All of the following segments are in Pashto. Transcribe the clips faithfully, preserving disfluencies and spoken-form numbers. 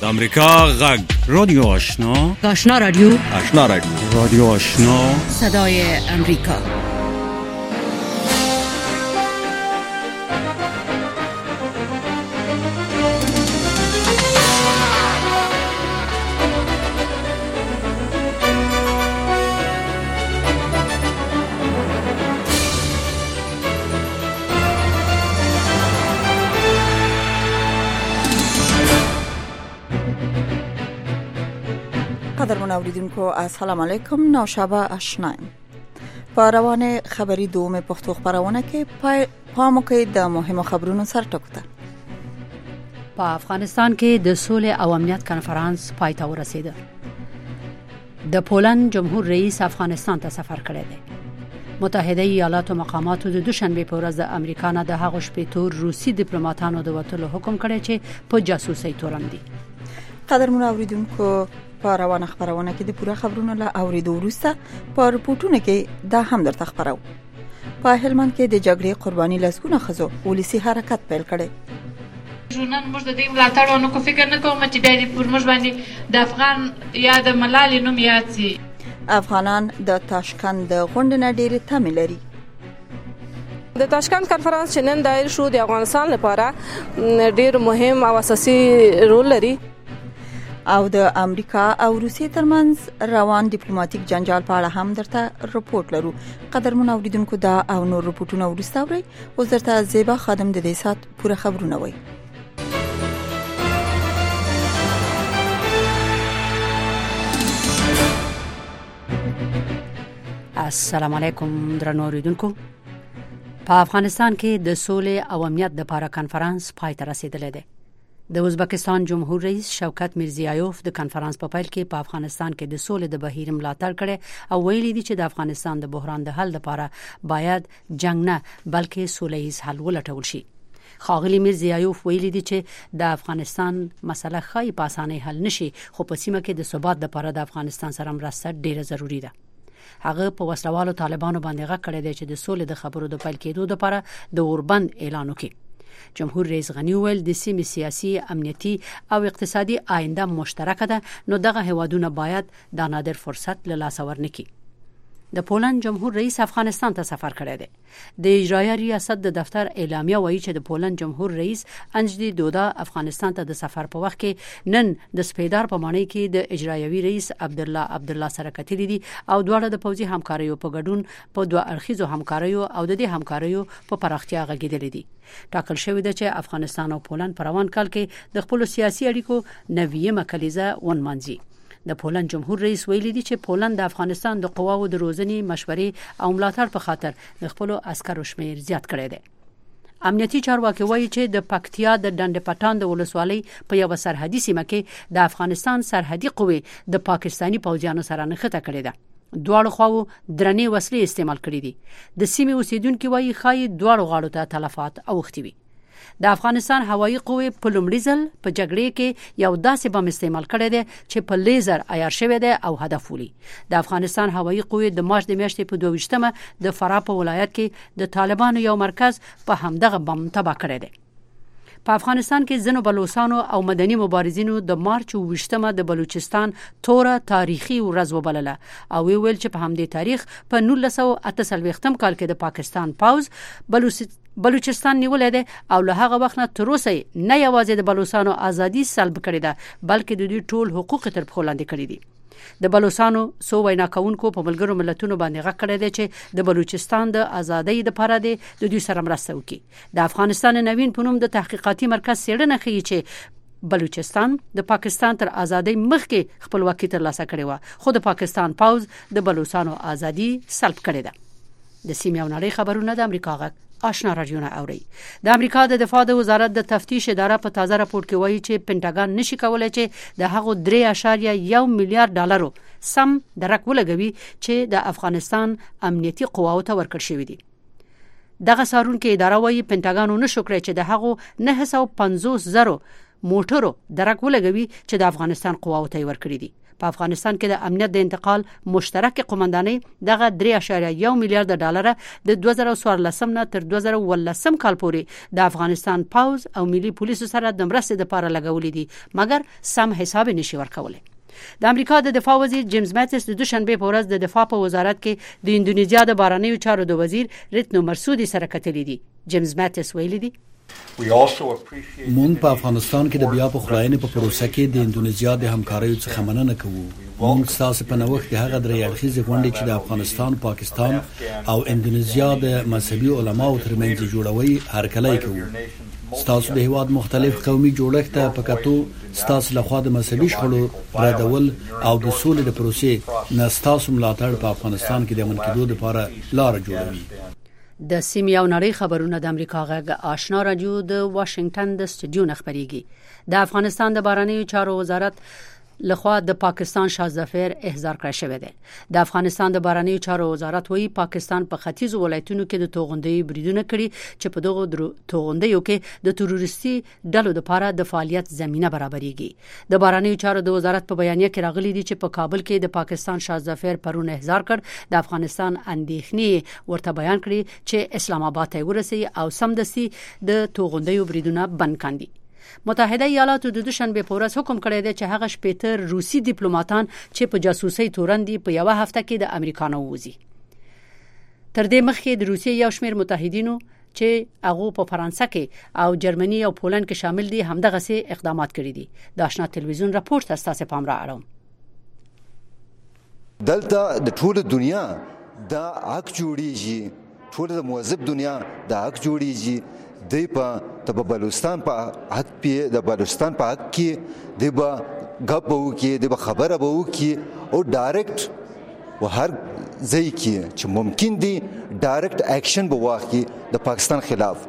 د امریکا غږ رادیو آشنا آشنا رادیو آشنا رادیو رادیو آشنا صدای امریکا. قدرمن اوریدونکو السلام علیکم. نوشابه آشنایم. په روانه خبری دوم پښتو خبرونه کې پام کوي د مهمو خبرونو سر ټکوته. په افغانستان کې د سولې او امنیت کنفرانس پای ته ورسیده. د پولند جمهور رئیس افغانستان ته سفر کړی دی. متحده ایالاتو مقاماتو د دوشنبه په ورځ د امریکا نه د هغو شپېتو روسي ډیپلوماټانو د وټلو حکم کړی چې په جاسوسي تورن دي. قدرمن اوریدونکو په روانه خبرونه کې د پوره خبرونو له اوریدو وروسته په رپورټونو کې دا هم درته خبرو. په هلمند کې د جګړې قرباني لسګونه ښځو ولسی حرکت پیل کړي. ژوندن موږ د دې ملاتړ ونکو، فکر نه کوم چې بیا دې پر موږ باندې د افغان یا د ملالۍ نوم یاد شي. افغانان د تاشکند د غونډې نه ډېرې تمې لري. د تاشکند کنفرانس چې نن دایر شو د افغانستان لپاره ډېر مهم او اساسي رول لري. او د امریکا او روسیې ترمنځ روان ډیپلوماټیک جنجال په اړه هم درته رپورټ لرو. قدرمن اوریدونکو دا او نور رپورټونه ورسته اورئ. اوس درته زیبا خادم د دې سات پوره خبرونه وایي. السلام علیکم درنو اوریدونکو. په افغانستان کې د سولې او امنیت لپاره کنفرانس پای ته رسیدلی دی. د ازبکستان جمهور رئیس شوکت میرزیایوف د کنفرانس په پیل کې په افغانستان کې د سولې د بهیر ملاتړ کړي او ویلي دي چې د افغانستان د بحران د حل لپاره باید جنگ نه بلکې سوله‌ییز حل ولټول شي. خاغلی میرزیایوف ویلي دي چې د افغانستان مسله خای په اسانه حل نشي، خو په سیمه کې د ثبات لپاره د افغانستان سره مرسته ډیره ضروری ده. هغه په وسلوالو طالبانو باندې غږ کړی دی چې د سولې د خبرو د پیل کېدو لپاره د اوربند اعلان وکړي. جمهور رئیس غنی ویل د سیمې سیاسي، امنیتي او اقتصادي آینده مشترکه ده، نو دغه هیوادونه باید دا نادر فرصت له لاسه ورنکړي. د پولند جمهور رئیس افغانستان ته سفر کړی دی. د اجرایه ریاست د دفتر اعلامیه وایي چې د پولند جمهور رئیس انجلی دودا افغانستان ته د سفر په وخت کې نن د سپیدار په معنی کې د اجرایوي رئیس عبدالله عبدالله سره کتلي دي او دواړه د پوځي همکاریو په ګډون په دوه اړخیزو همکاریو او د دې همکاریو په پراختیا غږیدلې دي. ټاکل شوی ده چې افغانستان او پولند په روان کال کې د خپل سیاسي اړیکو نویمه کلیزه ونمانځي. د پولند جمهور رئیس ویلي دي چې پولند د افغانستان د قواو د روزنې، مشورې او ملاتړ په خاطر د خپل عسکرو شمیر زیات کړی دی. امنیتي چارواکي وایي چې د پکتیا د ډنډ پټان د ولسوالۍ په یو سرحدي سیمه کې د افغانستان سرحدي قوې د پاکستانی پوځیانو سره نښته کړې ده. دواړو خواو درنې وسلې استعمال کړې دي. د سیمې اوسیدونکو وایي خای دواړو غاړو ته تلفات اوښتي وي. د افغانستان هوایي قوې په لومړي ځل په جګړې کې یو داسې بم استعمال کړی دی چې په لیزر عیار شوی دی او هدف ولي. د افغانستان هوایي قوې د مارچ د میاشتې په دوه ویشتمه د فراه په ولایت کې د طالبانو یو مرکز په همدغه بم تباه کړی دی. په افغانستان کې ځینو بلوچستانو او مدني مبارزینو د مارچ ویشتمه د بلوچستان توره تاریخي ورځ وبلله او ویل چې په همدې تاریخ په نولس سوه اته څلوېښتم کال کې د پاکستان پوځ بلوچستان بلوچستان نیولې ده او له هغه وخت نه تر اوسه نه یوازې د بلوچستانو ازادي سلب کړې ده بلکې د دوی ټول حقوق تر پښو لاندې کړي دي. د بلوچستانو سو وینا کوونکو په ملګرو ملتونو باندې غږ کړی دی چې د بلوچستان د ازادۍ لپاره د دوی سره مرسته وکړي. د افغانستان نوین په نوم د تحقیقاتي مرکز څېړنه ښیي چې بلوچستان د پاکستان تر ازادۍ مخکې خپلواکي ترلاسه کړې وه، خو د پاکستان پوځ د بلوچستانو ازادي سلب کړې ده. د سیمې او نړۍ خبرونه د امریکا غږ آشنا رادیو نه اوري. د امریکا د دفاع د وزارت د تفتیش اداره په تازه راپور کې وایي چې پینټاګان نشي کولای چې د هغو درې اعشاریه یو میلیارډ ډالرو سم درک ولګوي چې د افغانستان امنیتي قواو ته ورکړل شوی دي. دغه څارونکو اداره وایي پینټاګان نشو کړی چې د هغو نه سوه پنځوس زره موټرو درک ولګوي چې د افغانستان قواو ته ورکړي دي. په افغانستان کې د امنیت د انتقال مشترک قومندانۍ دغه درې اعشاریه یو میلیارډ ډالر د دوه زره څوارلس نه تر دوه زره اوولس کال پورې د افغانستان پوز او ملي پولیسو سره د مرستې لپاره لګولې دي، مګر سم حساب نشي ورکولای. د امریکا د دفاع وزیر جیمز ماتیس د دوشنبه په ورځ د دفاع په وزارت کې د اندونیزیا د بهرنیو چارو د وزیر ریتنو مرسودي سره کتلې دي. جیمز ماتیس ویلي دي مونږ په افغانستان کې د بیا پخلاینې په پروسه کې د اندونیزیا د همکاریو څخه مننه کوو. مونږ ستاسو په نوښت کې هغه درې اړخیزې غونډې چې د افغانستان، پاکستان او اندونیزیا د مذهبي علماو ترمنځ جوړوي هرکلی کوو. ستاسو د هیواد مختلف قومي جوړښت ته په کتو ستاسو لخوا د مذهبي شخړو ردول او د سولې د پروسې نه ستاسو ملاتړ په افغانستان کې د امن کېدو لپاره لار جوړوي. د سیمې او نړۍ خبرونه د امریکا غږ آشنا رادیو د واشنگټن د سټوډیو نه خبريږي. د افغانستان د بهرنیو چارو وزارت لخوا د پاکستان شاهزفر احضار کړی شوی دی. د افغانستان د بهرنیو چارو وزارت وایي پاکستان په ختیځ ولایتونو کې د توغندۍ بریدونه کړي چې په دغه توغندیو کې د تروریستي ډلو لپاره د فعالیت زمينه برابرېږي. د بهرنیو چارو د وزارت په بیانیه کې راغلي دي چې په کابل کې د پاکستان شاهزفر پرون احضار کړ. د افغانستان اندېښنې ورته بیان کړي چې اسلام آباد ته ورسي او سمدستي د توغندیو بریدونه بند کړي. متحده ایالاتو د دوشنبه په ورځ حکم کړی دی چې هغه شپږ روسي ډیپلوماټان چې په جاسوسي تورن دي په یو هفته کې د امریکا نه ووزي. تر دې مخکې د روسیې یو شمېر متحدینو چې هغه په فرانسه کې او جرمني او پولند کې شامل دي همدغه سي اقدامات کړي دي. د آشنا ټلویزیون راپور تاسو پام را اړوم. دلته د ټول دنیا د حق جوړیږي، ټول د موظف دنیا د حق جوړیږي. دی په د بلوچستان په حق کې د بلوچستان په حق کې دی به غږ وو کې دی به خبره وو کې او ډایرکټ و هر ځای کې چې ممکن دی ډایرکټ اکشن به واخلي د پاکستان خلاف.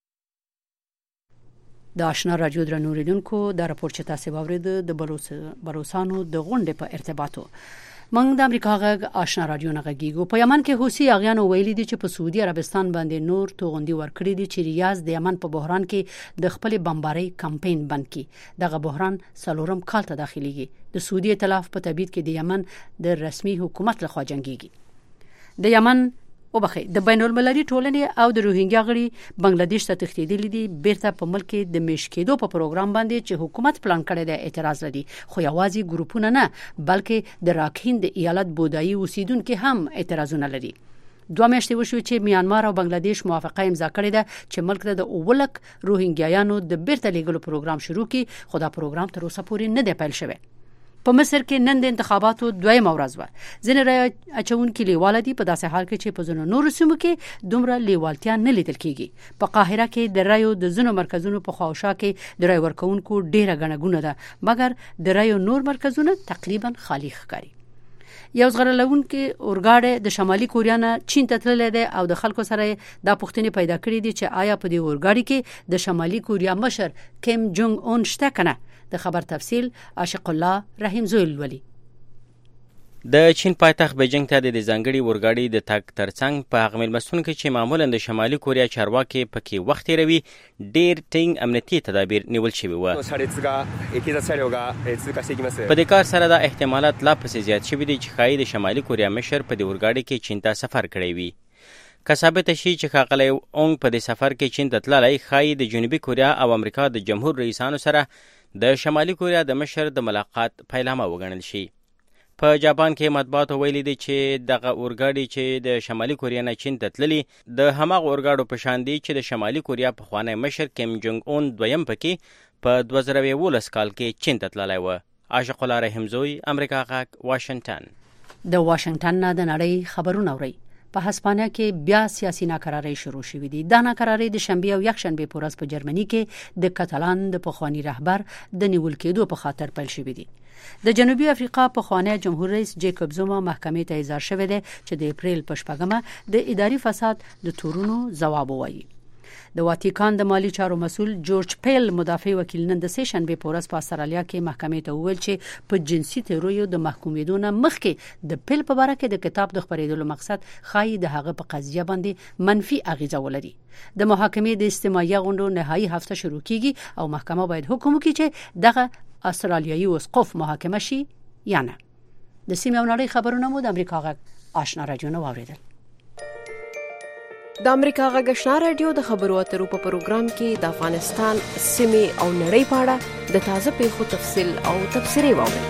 د آشنا رادیو درنوریدونکو د راپور چې تاسو واورید د بلوچستانو د غونډې په ارتباطو موږ د امریکا غږ آشنا رادیو نه غږیږو. په یمن کې حوثي اغیانو ویلي دي چې په سعودي عربستان باندې نور توغندي ورکړي دي چې ریاض د یمن په بحران کې د خپل بمبارۍ کمپاین بند کړي. دغه بحران څلورم کال ته داخليږي. د سعودي ائتلاف په تبعید کې د یمن د رسمي حکومت لخوا جنگيږي. د یمن او بخې د بین المللي ټولنې او د روهینګیا غړي بنگلاديش ته تښتېدلي دي. بیرته په ملک کې د میشکېدو په پروګرام باندې چې حکومت پلان کړی دی اعتراض لري، خو یوازې ګروپونه نه بلکې د راکین د ایالت بودایي اوسیدونکو هم اعتراضونه لري. دوه میاشتې وشو چې میانمار او بنگلاديش موافقه امضا کړې ده چې ملک ته د اولک روهینګیایانو د بیرته لیږلو پروګرام شروع کړي، خو دا پروګرام تر اوسه پورې نه دی پیل شوی. په مصر کې نن د انتخاباتو دویم ورځ و. ځینې رای اچونکي لیواله دي په داسې حال کې چې په ځینو نورو سیمو کې دومره لیوالتیا نه لیدل کیږي. په قاهره کې د رایو د ځینو مرکزونو په خواوشا کې د رای ورکونکو ډیره غنګونه ده، مګر د رایو نور مرکزونه تقریبا خالی ښکاري. یو ځغرلونکي اورګاډي د شمالي کوریا نه چین ته تللی دی او د خلکو سره دا پوښتنې پیدا کړې دي چې آیا په دې اورګاډي کې د شمالي کوریا مشر کیم جونګ اون شته کنه. د خبر تفصیل عاشق الله رحیم زویل ولی. د چین پایتخت بیجینګ ته د ځانګړي اورګاډي د تګ ترڅنګ په هغه مېلمستون کې چې معمولا د شمالي کوریا چارواکي پکې وخت تیروي ډېر ټینګ امنیتي تدابیر نیول شوي وو. په دې کار سره دا احتمالات لا پسې زیات شوي دي چې ښایي د شمالي کوریا مشر په دې اورګاډي کې چین ته سفر کړی وي. که ثابته شي چې ښاغلی اونګ په دې سفر کې چین ته تللی، ښایي د جنوبي کوریا او امریکا د جمهور رئیسانو سره د شمالي کوریا د مشر د ملاقات پیلامه وګڼل شي. په جاپان کې مطبوعاتو ویلي دي چې دغه اورګاډي چې د شمالي کوریا نه چین ته تللي د هماغه اورګاډو په شان دي چې د شمالي کوریا پخوانی مشر کیم جونګ اون دویم پکې په دوه زره یولس کال کې چین ته تللی و. عاشق الله رحیم زوی، امریکا غږ، واشنگټن. د واشنگټن نه د نړۍ خبرونه اوري. په هسپانیا کې بیا سیاسي ناکراری شروع شوې دي. دا ناکراری د شنبه او یکشنبه په ورځ په جرمني کې د کاتالان د پخوانی رهبر د نیول کېدو په خاطر پیل شوې دي. د جنوبي افریقا پخوانی جمهور رئیس جیکوب زوما محکمې ته احضار شوی دی چې د اپریل په شپږمه د اداري فساد د تورونو ځواب ووایي. د واتیکان د مالی چارو مسول جورج پیل مدافع وکیل نن د سه شنبه په ورځ په استرالیا کې محکمې ته وویل چې په جنسي تیرویو د محکومیدو نه مخکې د پیل په باره کې د کتاب د خپرېدلو مقصد خای د هغه په قضیه باندې منفي اغیزه ولري. د محاکمې د استماعي غونډو نهایی هفته شروع کیږي او محکمه باید حکم وکړي چې دغه استرالیایي اسقف محاکمه شي یا نه. د سیمې او نړۍ خبرونه مو د امریکا غږ آشنا رادیو نو واوریدل. د امریکا غږ آشنا رادیو د خبرو اترو په پروګرام کې د افغانستان سیمې او نړۍ په اړه د تازه پیښو تفصیل او تبصرې واورئ.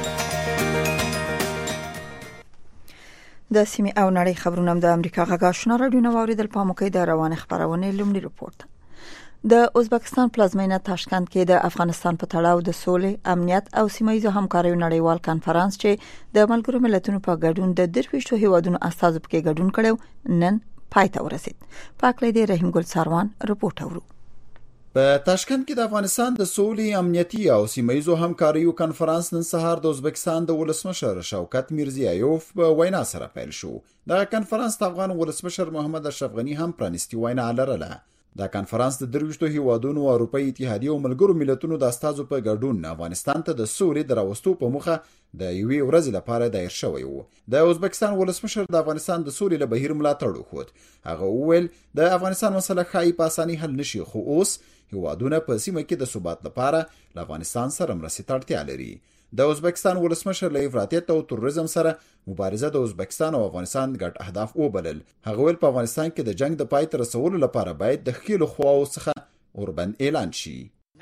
د سیمې او نړۍ خبرونه د امریکا غږ آشنا رادیو نو واوریدل. په موقع د روانه خبرونه لومړی رپورت. د ازبکستان پلازمینه تاشکند کې د افغانستان په تړاو د سولې، امنیت او سیمایي همکاریو نړیوال کانفرنس چې د ملګرو ملتونو په ګډون د درویشتو هیوادونو استازو پکې ګډون کړو نن پای ته ورسید. پاکلې د رحیم ګل ساروان رپورټ اورو. په تاشکند کې د افغانستان د سولې، امنیتي او سیمایي همکاریو کانفرنس نن سهار د ازبکستان د ولسمشر شوکت میرزیایوف په وینا سره پیل شو. دا کانفرنس د افغان ولسمشر محمد اشرف غنی هم پرانیستي وینا لرله. دا کانفرنس د درویشتو هیوادونو او اروپאי اتحادیې او ملګرو ملتونو د استازو په ګډون افغانستان ته د سولې د راوستو په موخه د یوې ورځې لپاره دایر شوی و. د ازبکستان ولسمشر د افغانستان د سولې له بهیر ملاتړ وکړ. هغه وویل د افغانستان مسله ښایي په اسانۍ حل نشي، خو اوس هیوادونه په سیمه کې د ثبات لپاره له افغانستان سره مرستې ته اړتیا لري. د ازبکستان ولسمشر له افراطیت او تروریزم سره مبارزه د ازبکستان او افغانستان ګډ اهداف وبلل. هغه ویل په افغانستان کې د جنگ د پای ته رسولو لپاره باید د خېلو خواو څخه اوربند اعلان شي.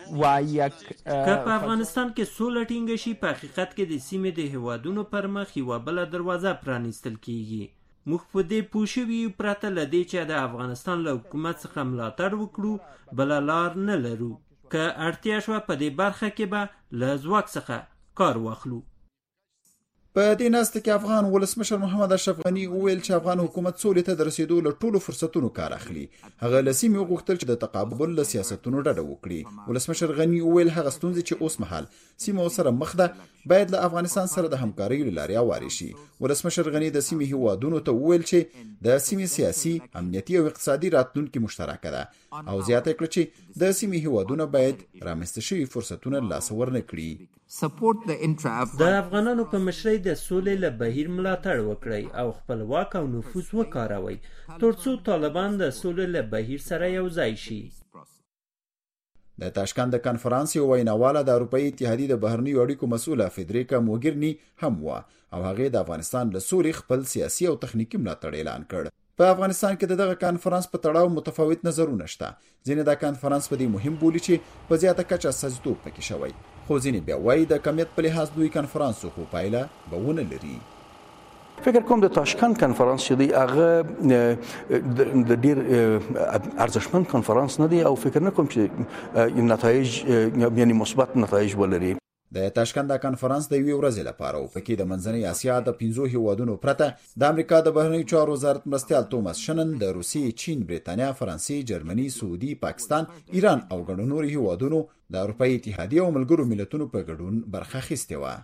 که په افغانستان کې سوله ټینګه شي، په حقیقت کې د سیمې د هیوادونو پر مخ یوه بله دروازه پرانیستل کیږي. موږ په دې پوه شوي یو پرته له دې چې د افغانستان له حکومت څخه ملاتړ وکړو بله لار نه لرو. که اړتیا شوه په دې برخه کې به له ځواک څخه کار واخلو. په دې ناسته کې افغان ولسمشر محمد اشرف غنی وویل چې افغان حکومت سولې ته د رسیدو له ټولو فرصتونو کار اخلي. هغه له سیمې وغوښتل چې د تقابل له سیاستونو ډډه وکړي. ولسمشر غنی وویل هغه ستونزې چې اوس مهال سیمه ورسره مخ ده باید له افغانستان سره د همکارۍ له لارې هوارې شي. ولسمشر غنی د سیمې هیوادونو ته وویل چې د سیمې سیاسي، امنیتي او اقتصادي راتلونکي مشترکه ده او زیاته کړه چې د سیمې هیوادونه باید رامنځته شوي فرصتونه لاس ورنه کړي. د افغانانو په مشرۍ د سولې له بهیر ملاتړ وکړئ او خپل واک او نفوذ وکاروئ ترڅو طالبان د سولې له بهیر سره یو ځای شي. د تاشکند د کانفرنس یو ویناواله د اروپאי اتحادیې د بهرنیو اړیکو مسؤله فدریکا موګرنی هم و او هغه د افغانستان له سولې خپل سیاسي او تخنیکی ملاتړ اعلان کړ. په افغانستان کې دغه کانفرنس په تړاو متفاوت نظرونه شته. ځینې دا کانفرنس په دې مهم بولي چې په زیاته کچه استازیتوب پکې شوی، خو ځینې بیا وایي د کمیت په لحاظ دوی کانفرنس خو پایله به ونه لري. فکر کوم د تاشکند کانفرنس چې دی هغه د ډیر ارزښتمن کانفرنس نه دی او فکر نه کوم چې نتایج یعنی مثبت نتایج ولري. د تاشکند کانفرنس د یوې ورځې لپاره او پکې د منځنۍ اسیا د پنځو هیوادونو پرته د امریکا د بهرنیو چارو وزارت مرستیال توماس شنن د روسیې، چین، بریتانیا، فرانسې، جرمني، سعودي، پاکستان، ایران او ګڼو نورو هیوادونو د اروپאי اتحادیې او ملګرو ملتونو په ګډون برخه اخیستې وه.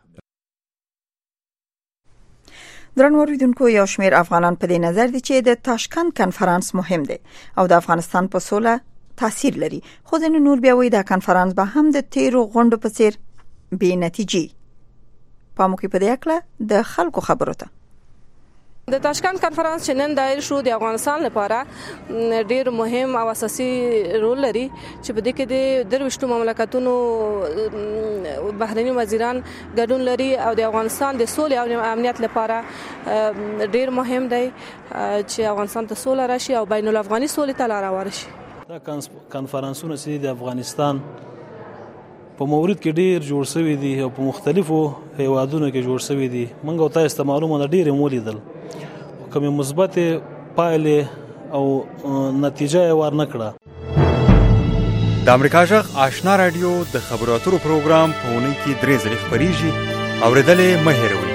درنو اوریدونکو، یو شمېر افغانان په دې نظر دي چې د تاشکند کانفرنس مهم دی او د افغانستان په سوله تاثیر لري، خو ځینې نور بیا وایي دا کانفرنس به هم د تیرو غونډو په څیر بې نتیجې. په موقع په دې اړه د خلکو خبرو ته د تاشکند کانفرنس چې نن دایر شو د افغانستان لپاره ډیر مهم او اساسي رول لري چې په دې کې د درویشتو مملکتونو بهرني وزیران ګډون لري او د افغانستان د سولې او امنیت لپاره ډیر مهم دی چې افغانستان ته سوله راشي او بین الافغاني سولې ته لار هواره شي. دا کانفرنسونه چې د افغانستان په مورید کې ډیر جوړ شوی دي او په مختلفو هیوادونو کې جوړ شوی دي. موږ او تاسو معلومه ده ډیر مولیدل کومه مثبت پایلې او نتیجه یې ورنه کړه. د امریکا جغ آشنا رادیو د خبرو اترو پروګرام په اونۍ کې درې ځلې خبريږي. اوریدلې مه هېروئ.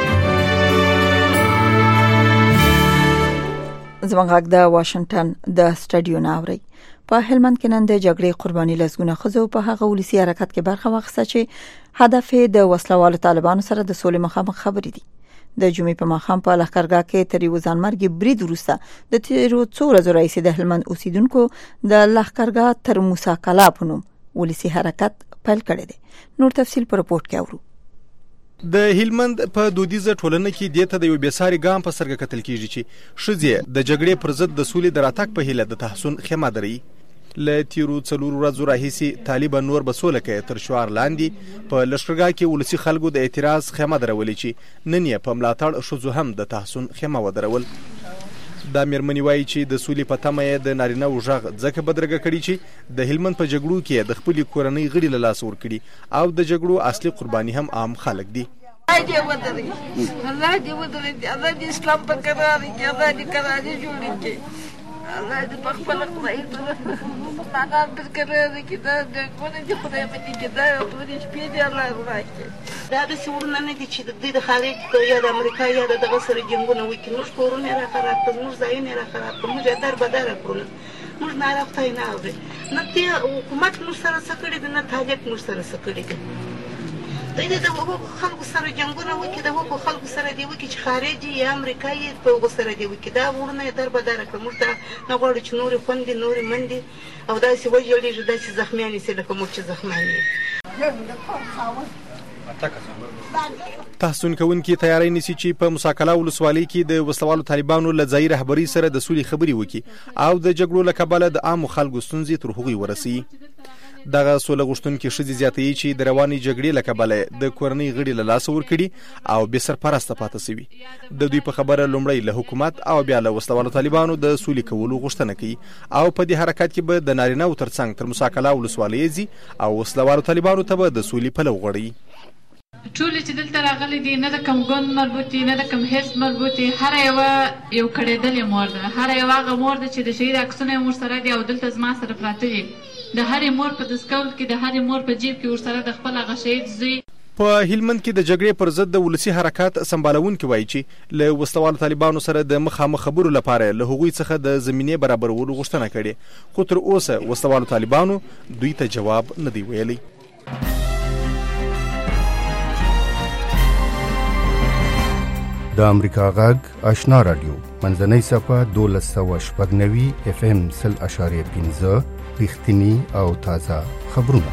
زموږ غږ د واشنگټن د سټډیو ناوړي. په هلمند کې نن د جګړې قرباني لسګونه خزو په هغه ولسی حرکت کې برخه واخیسته چې هدف د وسلوالو طالبانو سره د سولې مخامخ خبرې دي. د جمعې په ماښام په لښکرګاه کې تر یو ځانمرګي برید وروسته د تیرو څو ورځو راهیسې د هلمند اوسیدونکو د لښکرګاه تر موسی کلا په نوم ولسی حرکت پیل کړی دی. نور تفصیل په رپورت کې اورو. د هلمند په دودیزه ټولنه کې دته د یو بیساري ګام په سرګه کتل کیږي چې شذې د جګړې پر ضد د سولې د راتګ په هیله د تحسن خیمه دري. له تیرو څلور ورځو راهیسې طالبان نور به سوله کوي تر شعار لاندې په لښکرګاه کې ولسي خلکو د اعتراض خیمه درولې چې نن یې په ملاتړ ښځو هم د تحسن خیمه ودرول. دا مېرمنې وایي چې د سولې په تمه یې د نارینه‌و غږ ځکه بدرګه کړي چې د هلمند په جګړو کې د خپلې کورنۍ غړي له لاسه ورکړي او د جګړو اصلي قرباني هم عام خلک دي. الله دې ودرې الله دې ودرې الله دې اسلام په قرار کې الله دې قرار جوړ کړي الله دې په خپل خدای ته مقام پر قرار کې دا د کومه دې خدای په دې کې دا په دې شپې دې الله راکړي. دا د سورونه نه دي چې د دې خارج یا د امریکا یا د دغه سره جنگونه وکړي. موږ کورونه را خراب کړو، موږ ځایونه را خراب کړو، موږ در بدر کړو، موږ نه رافتای نه اوري نه دې حکومت موږ سره څه کړی دی نه طالب موږ سره څه کړی دی. دوی د هغو خلکو سره جنګونه وکړي، د هغو خلکو سره دې وکړي چې خارجي یا امریکایي په هغو سره دې وکړي. دا ورونه یې در بدر کړو. موږ ته نه غواړو چې نورې خوندې نورې منډې او داسې وژړېږو داسې زخمیانې سي لکه موږ چې زخمیان یو. تحسن کوونکي تیاری نیسي چې په مساکله ولسوالۍ کې د وسلوالو طالبانو له ځایي رهبرۍ سره د سولې خبرې وکړي او د جګړو له کبله د عامو خلکو ستونزې تر هغوی ورسوي. دغه سوله غوښتونکي ښځې زیاتوي چې د روانې جګړې له کبله د کورنۍ غړي له لاسه ورکړي او بې سرپرسته پاتې سوي. د دوی په خبره لومړی له حکومت او بیا له وسلوالو طالبانو د سولې کولو غوښتنه کوي او په دې حرکت کې به د نارینه‌و ترڅنګ تر مساکله ولسوالۍ ځي او وسلوالو طالبانو ته به د سولې پلو غوړوي. ټول چې دلته راغلي دي نه د کوم ګوند مربوط دي نه د کوم حزب مربوط دي، هر یوه یو کړېدلې مور ده، هر یوه هغه مور ده چې د شهید عکسونه یې ورسره دي او دلته زما سره پراته دي. د هرې مور په دستکول کې د هرې مور په جیب کې ورسره د خپل هغه شهید زوی. په هلمند کې د جګړې پر ضد د ولسي حرکات سمبالونکي وایي چې له وسلوالو طالبانو سره د مخامخ خبرو لپاره له هغوی څخه د زمینې برابرولو غوښتنه کړې، خو تر اوسه وسلوالو طالبانو دوی ته جواب نه دی ویلی. د امریکا غږ آشنا رادیو منځنۍ صفه دولس سوه شپږ نوي اف ام سل اشاریه پنځه رښتینی او تازه خبرونه.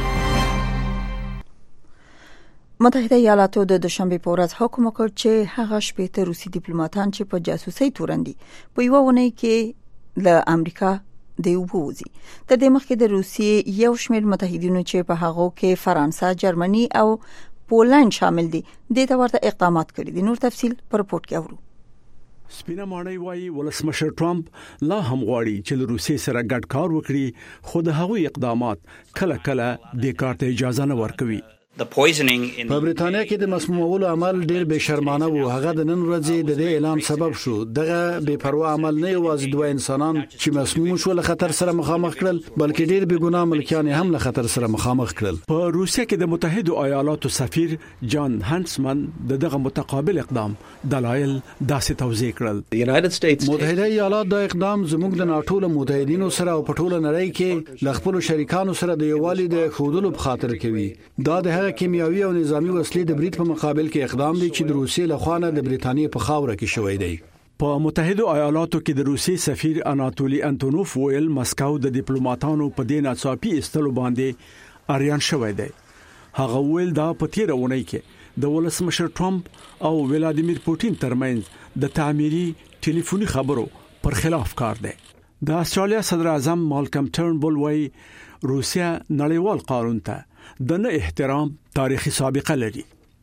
متحده ایالاتو د دوشنبه په ورځ حکم وکړ چې هغه شپېته روسي ډیپلوماټان چې په جاسوسۍ تورندي په یوه اونۍ کې له امریکا د ووزي. تر دې مخکې د روسیې یو شمېر متحدینو چې په هغو کې فرانسه، جرمني او پولند شامل دي د دې ورته اقدامات کړي دي. نور تفصيل پر رپورت کې اورو. سپینه ماڼۍ وایي ولسمشر ټرمپ لا هم غواړي چې له روسیې سره ګډ کار وکړي، خو د هغوی اقدامات کله کله د کار ته اجازه نه ورکوي. په بریتانیا کې د مسمومولو عمل ډېر بے شرمانه وو. هغه د نن ورځې د دې اعلان سبب شو. دغه بے پروا عمل نه یوازې دوه انسانان چې مسموم شو له خطر سره مخامخ کړل، بلکې ډېر بې ګناه ملکیان هم له خطر سره مخامخ کړل. په روسیه کې د متحده ایالاتو سفیر جان هانسمن دغه متقابل اقدام دلایل داسې توضیح کړل. متحده ایالات دا اقدام زموږ د ناټو له متحدینو سره او په ټوله نړۍ کې ل خپل شریکانو سره د یووالي د خودلو په خاطر کوي. دا د کیمیاوي او نظامی وسلې د برید په مقابل کې اقدام دی چې د روسیې له خوا نه د بریتانیا په خاوره کې شوی دی. په متحده ایالاتو کې د روسیې سفیر اناتولی انتونوف ویل مسکو د ډیپلوماټانو په دې ناڅاپي استلو باندې اریان شوی دی. هغه ویل دا په تیر اونۍ کې د ولسمشر ټرمپ او ولادیمیر پوتین ترمنځ د تعمیري ټلیفوني خبرو پر خلاف کار دی. د استرالیا صدر اعظم مالکم ټرنبل وایي روسیا نړیوال قانون ته د نه احترام تاریخي سابقه لري.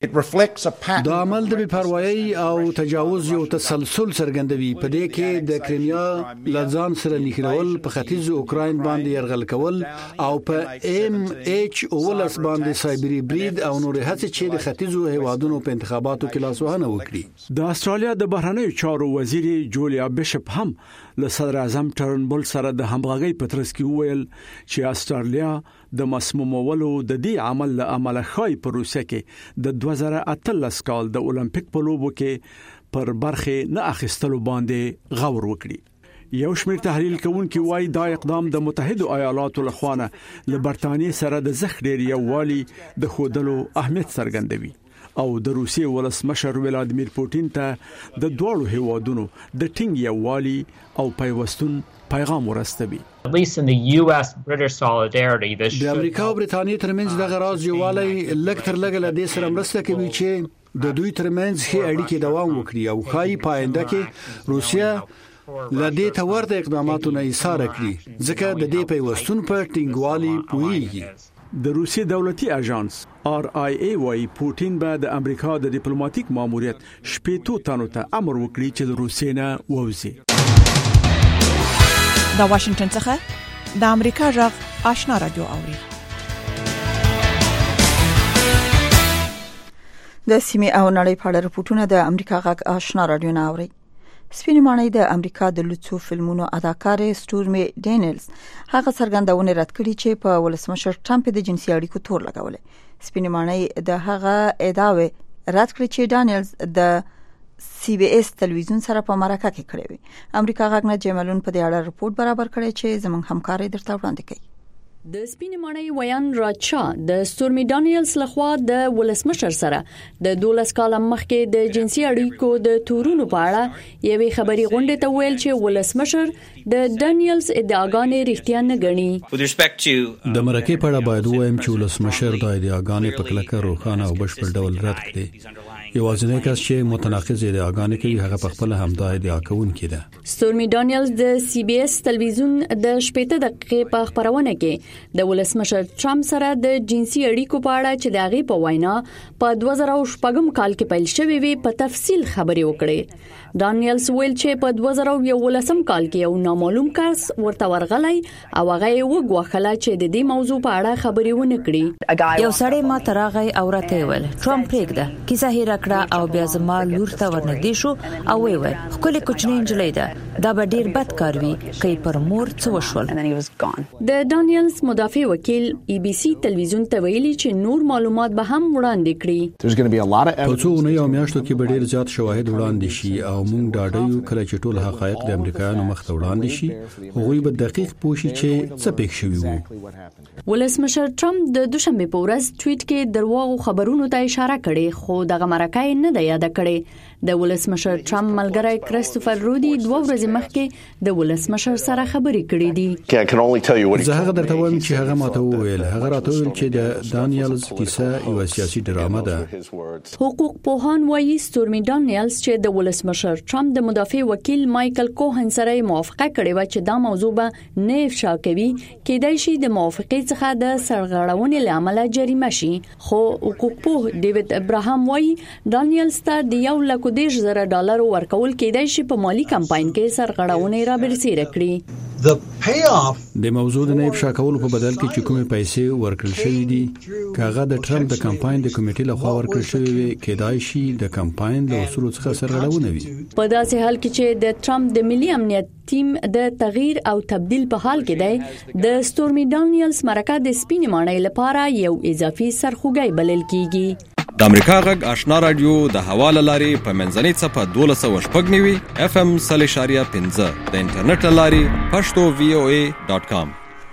دا عمل د بېپروایي او تجاوز یو تسلسل څرګندوي. په دې کې د کریمیا لزان سره نښلول، په ختیځ اوکراین باندې يرغل کول او په ام ایچ اولس باندې سایبری برید او نور هڅې چې د ختیځو هیوادونو په انتخاباتو کې لاسوهنه وکړي. د استرالیا د بهرنیو چارو وزیر جولیا بیشپ هم له صدر اعظم ټرنبل سره د همغږۍ په ترڅ کې وویل چې استرالیا د مسمومولو د دې عمل له امله خای په روسیه کې د دوه زره اتلس کال د اولمپیک په لوبو کې پر برخه نه اخیستلو باندې غور وکړي. یو شمېر تحلیل کوونکي وایي دا اقدام د متحده ایالاتو لخوا نه له برتانیې سره د زخ ډیر یووالي د خودلو اهمیت څرګندوي او د روسیې ولسمشر ولادیمیر پوتین ته د دوړو هیوادونو د ټینګ یووالي او پیوستون پیغام ورسوي. At least in the U S British solidarity, this د امریکا او برتانیې ترمنځ دغه راز یووالی لږ تر لږه له دې سره مرسته کوي چې د دوی ترمنځ ښه اړیکې دوام وکړي او ښایي په آینده کې روسیه لدې تور د اقداماتو نه ایثار کړي ځکه د دې پیوستون په ټینګوالي پوهیږي. د روسي دولتي اژانس آر آی ای وايي پوتین به د امریکا د ډیپلوماټیک ماموریت شپږ تنو ته امر وکړي چې د روسیې نه ووځي. د واشنگټن څخه د امریکا غږ آشنا رادیو اوري. د سیمې او نړۍ په اړه رپورټونه د امریکا غږ آشنا رادیو نه اوري. سپینې ماڼۍ د امریکا د لوڅو فلمونو اداکار سټورمي ډینیلز هغه څرګندونه رد کړې چې په ولسمشر ټرمپ د جنسي اړیکو تور لګولې. سپینې ماڼۍ د هغه ادعاوې رد کړې چې ډانیلز د سی بی اس تلویزیون سره په مرکه کې کړې وي. امریکا غږ نه جمالون په دې اړه رپورټ برابر کړی چې زموږ همکاري درته وړاندې کوي. د سپینې ماڼۍ ویان راچا د سټورمي ډانیلز لخوا د ولسمشر سره د دولس کال مخکې د جنسي اړیکو د تورونو په اړه یوې خبري غونډې ته ویل چې ولسمشر د ډانیلز ادعاګانې رښتیا نه ګڼي. د مرکه په اړه باید وایم چې ولسمشر د ادعاګانې په کلکه روښانه او بشپړ ډول رد کړي. یوازینی کس چې متناقض ادعاګانې کوي هغه په خپل همدا ادعا کوونکی ده. سټورمي ډانیلز د سی بی اس تلویزیون د شپږ دقیقې په خبرونه کې د ولسمشر ټرمپ سره د جنسي اړیکو په اړه چې دغه په وینا په دوه زره شپږ کال کې پیل شوې وي په تفصیل خبرې وکړي. ډانیلز ویل چې په دوه زره یو کال کې یو نامعلوم کس ورته ورغلی او هغه یې وګوښله چې د دې موضوع په اړه خبرې ونه کړي. یو سړی ما تراغی او راته ویل ټرمپ پرېږده کیسه هیر کړه او بیا زما لور ته ورنږدې شو او وی وی خپل کوچنی انجلۍ ده دا به ډیر بد کار وي کای پر مور څه وشول. د ډانیلز مدافع وکیل ای بی سی تلویزیون ته ویلي چې نور معلومات به هم وړاندې کړي. په څو نه میاشتو کې به ډیر زیات شواهد وړاندې شي او موږ ډاډه یو کله چې ټول حقایق د امریکایانو مخ ته وړاندې شي هغوی به دقیق پوه شي چې څه پېښ شوی وو. ولسمشر ټرمپ د دوشنبه په ورځ ټویټ کې درواغ خبرونو ته اشاره کړې خو دغه مرکه نه ده یاد کړې. د ولسمشر ټرمپ ملګری کریستوفر رودي دوه ورځې مخکې د ولسمشر سره خبرې کړې دي. زه هغه درته وایم چې هغه ماته وویل هغه راته ویل چې د دانیلز کیسه یو سیاسي ډرامه ده. حقوق پوهان وایي سټورمي ډانیلز چې د ولسمشر ټرمپ د مدافع وکیل مایکل کوهن سره موافقه کړې و چې دا موضوع به نه افشا کوي کېدای شي د موافقې څخه د سرغړونې لامل جریمه شي. خو حقوق پوه ډیوډ ابراهام وایي ډانیلز ته د یو لک دیش زره ډالر ورکول کېدای شي په مالی کمپاین کې سرغړونې را برسېره کړي. د موضوع د نه افشا کولو په بدل کې چې کومې پیسې ورکړل شوې دي کاغه د ټرمپ د کمپاین د کمیټې لخوا ورکړل شوې وي کېدای شي د کمپاین له اصولو څخه سرغړونه وي. په داسې حال کې چې د ټرمپ د ملي امنیت ټیم د تغییر او تبديل په حال کې دی د سټورمي ډانیلز مرکه د سپینې ماڼۍ لپاره یو اضافي سرخوږی بلل کیږي. د امریکا غږ آشنا رادیو د حواله لاري په منځنۍ صفه دولس سوه شپږ نوي اف ام صفر اشاریه پنځه د انټرنیټ لاري پښتو وی او ای ډاټ کام.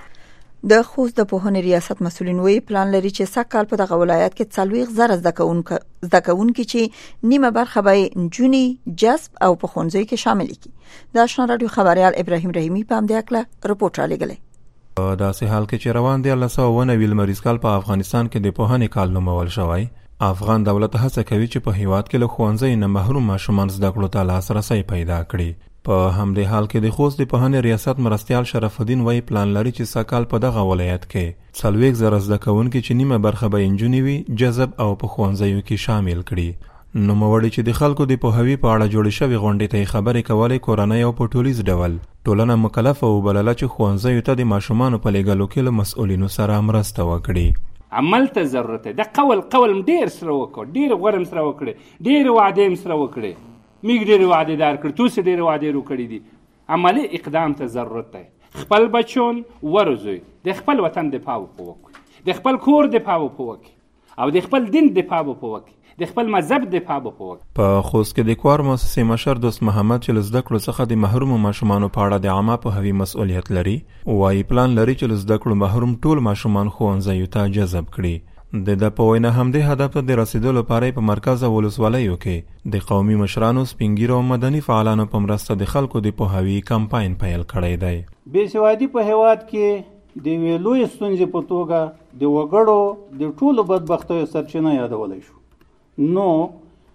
د خوست د پوهنې ریاست مسولین وی پلان لري چې سږ کال په دغه ولایت کې څلوېښت زره زده کوونکي چې نیمه برخه به نجونې جذب او په ښوونځیو کې شامل کړي. د آشنا رادیو خبريال ابراهیم رحیمی په همدې اړه رپورټ را لېږلی. په داسې حال کې چې روان دی الله سو ونه ویل مریض کال په افغانستان کې د پوهنې کال نومول شوی. افغان دولت هڅه کوي چې په هیواد کې له ښوونځي نه محروم ماشومان زده کړو ته لاسرسي پیدا کړي. په همدې حال کې د خوست د پوهنې ریاست مرستیال شرف الدین وی پلان لري چې سکهال په دغه ولایت کې څلوېښت زره زده کوونکي چې نیمه برخه به انجونې وي جذب او په ښوونځیو کې شامل کړي. نوموړي چې د خلکو د پوهاوي په اړه جوړې شوې غونډې ته خبرې کولې کورنۍ او په ټولیز ډول ټولنه مکلفه وبلله چې ښوونځیو ته د ماشومانو په لېږلو کې له مسؤلینو سره مرسته وکړي. عمل ته ضرورت ده. قول قول ډیر سره وکړ ډیر غوړم سره وکړي ډیر وعده سره وکړي میګ ډیر وعده دار کړ تو سره ډیر وعده وکړي دي. عملی اقدام ته ضرورت ده. خپل بچون ورزوي د خپل وطن دفاع وکړي د خپل کور دفاع وکړي او د خپل دین دفاع وکړي د خپل مذهب دفاع وکړي. په خوست کې د کوار مؤسسې مشر دوست محمد چې زده کړو څخه د محروم ماشومان په اړه د عامه په هوی مسؤلیت لري وايي پلان لري چې زده کړو محروم ټول ماشومان ښوونځیو ته جذب کړي. د د په وینا هم د هدف ته د رسیدلو لپاره په مرکز ولسوالیو کې د قومي مشرانو سپینګیرو او مدني فعالانو په مرسته د خلکو د پوهاوي کمپاین پیل کړی دی. بې سوادي په هیواد کې د ویلوې ستونزې په توګه د وګړو د ټولو بدبختیو سرچینه یادولای شو. نو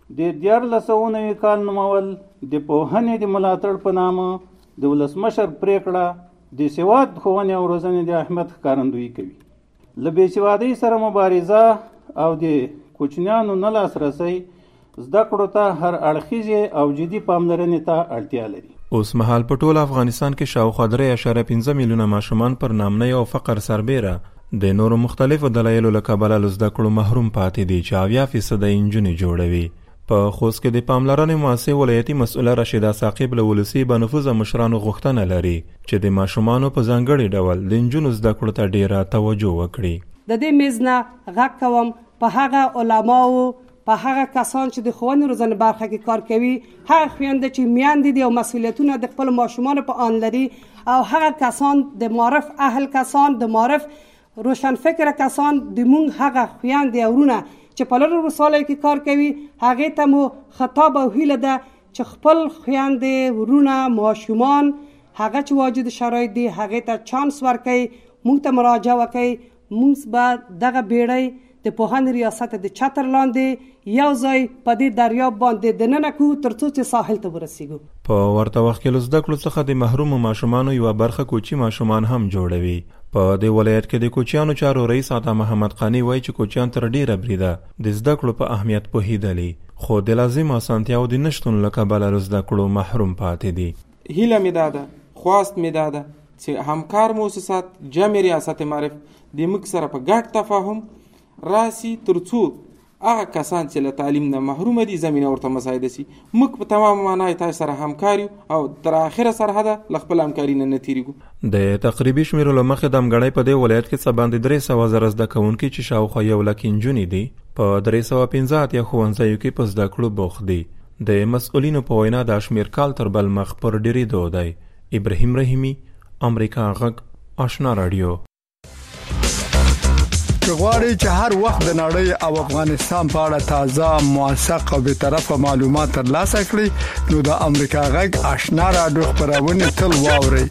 د دیارلس سوه نوي کال نومول د پوهنې د ملاتړ په نامه د ولسمشر پریکړه د سواد ښوونې او روزنې د اهمیت ښکارندویي کوي. له بېسوادۍ سره مبارزه او د کوچنیانو نه لاسرسی زده کړو ته هر اړخیزې او جدي پاملرنې ته اړتیا لري. اوس مهال په ټول افغانستان کې شاوخوا درې اعشاریه پنځه میلیونه ماشومان پر نامنۍ او فقر سربیره د نورو مختلفو دلایلو له کبله له زده کړو محروم پاتې دي چې اویا فیصده یې نجونې جوړوي. په خوست کې د پاملرنې مؤسسې ولایتي مسؤله رشیده ثاقب له ولسي بنفوذه مشرانو غوښتنه لري چې د ماشومانو په ځانګړي ډول د نجونو زده کړو ته ډیره توجه وکړي. د دې میز نه غږ کوم په هغه علماو، په هغه کسان چې د ښوونې روزنې برخه کې کار کوي، هغه خویندې چې میندې دي او مسؤلیتونه د خپل ماشومانو په آن لري، او هغه کسان د معرف اهل کسان، د معرف روشنفکره کسان، د مونږ هغه خویندې او ورونه چې په لرو ولسوالیو کې کار کوي، هغې ته مو خطاب او هیله ده چې خپل خویندې ورونه ماشومان هغه چې واجد شرایط دي هغې ته چانس ورکوي، مونږ ته مراجعه وکوي. مونږ به دغه بیړۍ د پوهنې ریاست د چتر لاندې یو ځای په دې دریاب باندې دننه کړو تر څو چې ساحل ته ورسیږو. په ورته وخت کې له زده کړو څخه د محرومو ماشومانو یوه برخه کوچي ماشومان هم جوړوي. په دې ولایت کې د کوچیانو چارو رئیس عطا محمد قانی وایي چې کوچیان تر ډیره بریده د زده کړو په اهمیت پوهېدلي، خو د لازمو اسانتیاوو د نشتون له کبله له زده کړو محروم پاتې دي. هیله مې دا ده، خواست مې دا ده چې همکار موسسات جمع ریاست معرف د موږ سره په ګډ تفاهم راسي تر څو هغه کسان چې له تعلیم نه محروم دي زمینه ورته مساعده شي. موږ په تمام معنی تاسو سره همکاري او تر اخره سرحده له خپل همکاري نه نتیریږو. د تقریبي شمیرو له مخې د همګړۍ په دې ولایت کې څه باندې درې سوه زره زده کوونکي چې شاوخوا یو لک نجونې دي په درې سوه پنځه اتیا ښوونځیو کې په زده کړو بوخت دي. د مسؤلینو په وینا دا شمیر کال تر بل مخ پر ډېرېدو دی. ابراهیم رحیمي، امریکا غږ، آشنا رادیو. غواړئ چې هر وخت د نړۍ او افغانستان په اړه تازه، موثق او به طرفه معلومات ترلاسه کړئ نو د امریکا غږ آشنا رادیو خبرونه تل واورئ.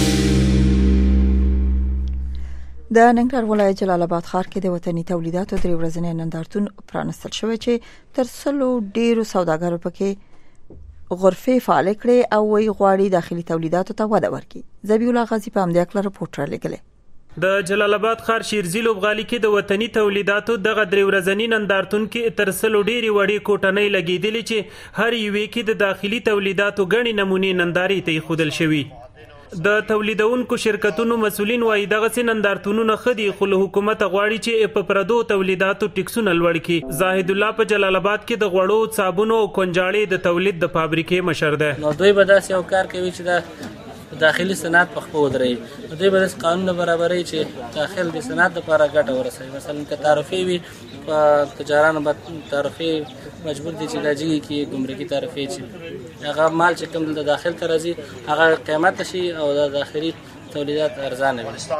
د ننګرهار ولایت جلال آباد ښار کې د وطني تولیداتو درې ورځنی نندارتون پرانستل شوی چې تر سلو ډیرو سوداګرو پکې غرفه فعال کړي او وی غواړي داخلي تولیداتو ته وده ورکړي. ذبیح الله غازی په همدې اړه رپورټ را لګلې. د جلال آباد ښار شیرزی لوبغالي کې د وطني تولیداتو دغه درې ورځنی نندارتون کې تر سلو ډیرې وړې کوټنۍ لګېدلې چې هر یوې کې د داخلي تولیداتو ګڼې نمونې نندارې ته ایښودل شوي. د تولیدونکو شرکتونو مسؤلین وایي دغسې نندارتونونه ښه دي، خو له حکومته غواړي چې په پردو تولیداتو ټیکسونه لوړ کړي. زاهد الله په جلال آباد کې د غوړو، صابونو او کنجاړې د تولید د فابریکې مشر دی. نو دوی به داسې یو کار کوي چې دا داخلي صنعت په خپل ودرېږي. دوی به داسې قانون برابري چې داخل د صنعت لپاره ګټه ورسوي. مثلا که تعرفې وي په تجارانو به تعرفې مجبور دي چې راځي کې ګمرکي تعرفې چې هغه مال چې کوم د داخل ته راځي هغه قیمت شي او د داخلي تولیدات ارزانه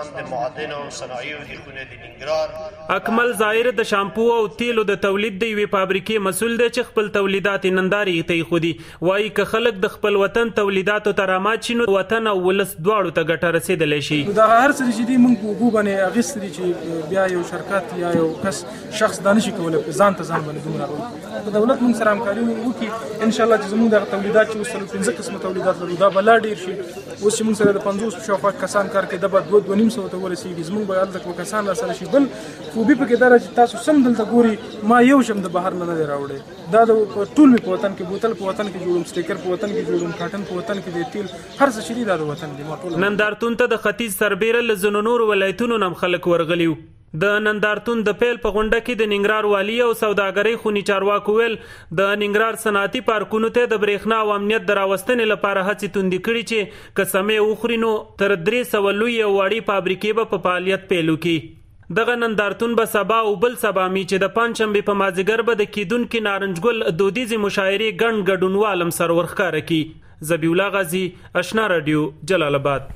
وي. اکمل ظاهر د شامپو او تیلو د تولید د یوې فابریکې مسؤل دی چې خپل تولیدات نندارې ته ایښودي. وایي که خلک د خپل وطن تولیداتو ته رامات شي نو وطن او ولس دواړو ته ګټه رسېدلی شي. دا هر څه چې دي موږ په اوبو باندې اخیستي دي چې بیا یو شرکت یا یو کس شخص دا نشي کولی ځان ته ځان باندې دومره راوړي. په دولت موږ سره همکاري وکړي انشاءالله چې زموږ دغه تولیدات چې اوس څلور پنځه قسمه تولیدات لرو دا به لا ډېر شي. اوس چې موږ سره د پنځوس شاوخوا کسان کار کوي دا به دوه دوه نیم سوه ته ورسېږي. زموږ به هلته کوم کسان راسره شي. بل خوبي پکې دا چې تاسو سم دلته ګوري ما یو شم د بهر نه نه دی راوړی. دا د ټول مې په وطن کې بوتل په وطن کې جوړوم، سټیکر په وطن کې جوړوم، کاټن په وطن کې دی، تیل هر څه چې دی دا د وطن دی. ما ټول نندارتون ته د ختیځ سربیره له ځینو نورو ولایتونو نه هم خلک ورغلي وو. د نندارتون د پیل په غونډه کې د ننګرهار والي او سوداګرۍ خوني چارواکو ویل د ننګرهار صنعتي پارکونو ته د برېښنا او امنیت د راوستنې لپاره هڅې توندې کړي چې که سمې وخوري نو تر درې سوه لویې او وړې فابریکې به په فعالیت پیل وکړي. دغه نندارتون به سبا او بل سبا می چې د پنځشنبې په مازدیګر به د کیدونکي نارنجګل دودیزې مشاعرې ګڼ ګډونوال هم سر ورښکاره کړي. ذبیح الله غازی، آشنا رادیو، جلال آباد.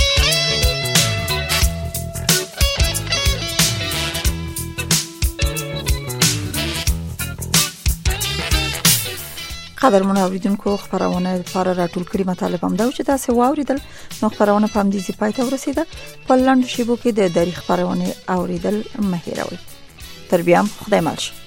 قدر مون اوریدونکو خبرونه لپاره راټول کړي مطالب هم دا چې تاسو واوریدل نو خبرونه په همدې ځای پای ته ورسیده. په لاندې شیبو کې د دری خبرونه اوریدل مه هیروئ. تر بیا خدای مل شي.